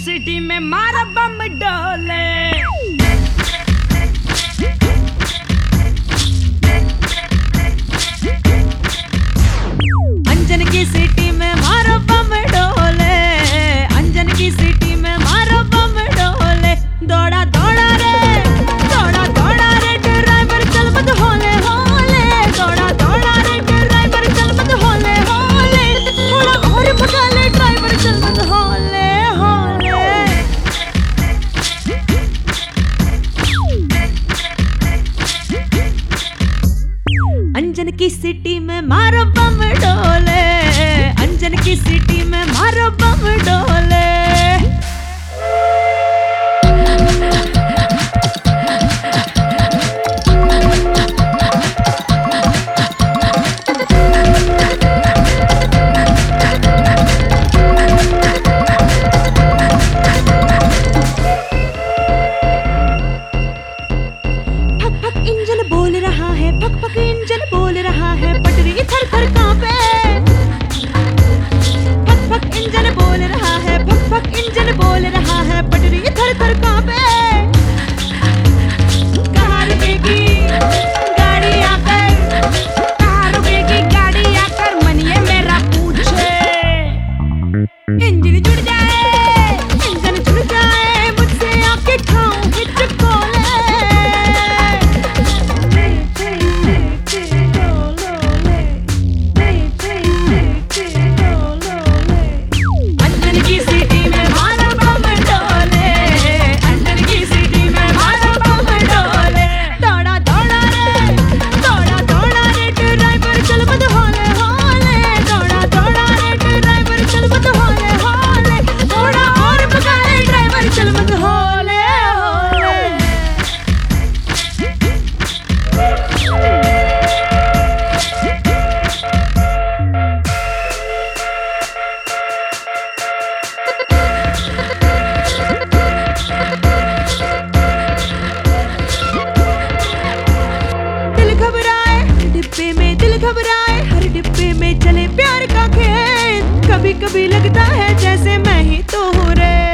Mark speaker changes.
Speaker 1: City में मारा बम डोले। अंजन की सिटी में मारो बम डोले, अंजन की सिटी में मारो बम डोले। दौड़ा दौड़ा रे, दौड़ा दौड़ा रे ड्राइवर चल मत होले होले, दौड़ा दौड़ा रे ड्राइवर चल मत होले होले, थोड़ा और भगा ले ड्राइवर चल मत होले होले। अंजन की सिटी में मारो बम डोले, अंजन की सिटी में मारो बम डोले। फक फक इंजन बोल रहा है, फक फक इंजन बोल रहा है, पटरी थर थर कांपे। फक फक इंजन बोल रहा है, फक फक इंजन बोल रहा है, पटरी थर थर कांपे। कहाँ रुकेगी गाड़ी आकर, कहाँ रुकेगी गाड़ी आकर, मन ये मेरा पूछे। इंजन जुड़ जाए, इंजन जुड़ जाए, मुझसे आके खाऊं हिचकोले। अंजन की सिटी में मारो बम डोले, अंजन की सिटी में मारो बम डोले। दौड़ा दौड़ा रे, दौड़ा दौड़ा रे ड्राइवर चल मत होले होले, दौड़ा दौड़ा रे ड्राइवर चल मत होले होले, थोड़ा और भगा ले ड्राइवर चल मत होले होले। दिल घबराए हर डिब्बे में, दिल घबराए हर डिब्बे में, चले प्यार का खेल। कभी कभी लगता है जैसे मैं ही तो हूँ रे।